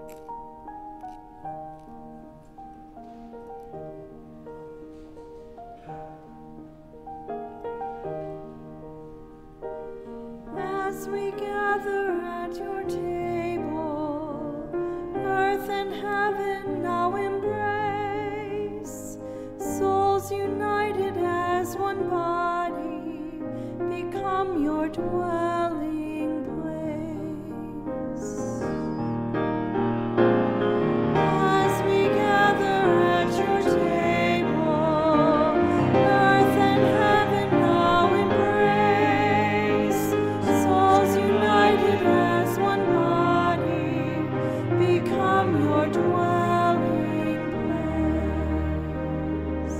As we gather at your table, earth and heaven now embrace, souls united as one body, become your dwelling place. As we gather at your table, earth and heaven now embrace, souls united as one body, become your dwelling place.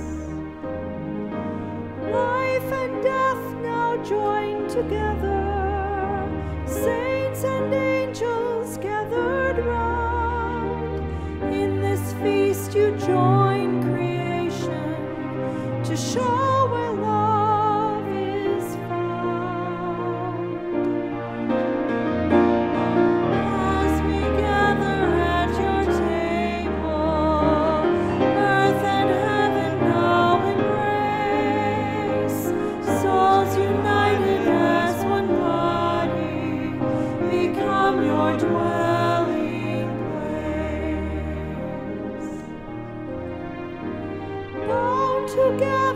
Life and death now joined together, saints and angels gathered round. In this feast you join creation to show where love is found. As we gather at your table, earth and heaven now embrace, souls united as one body, become your dwelling place. Bound together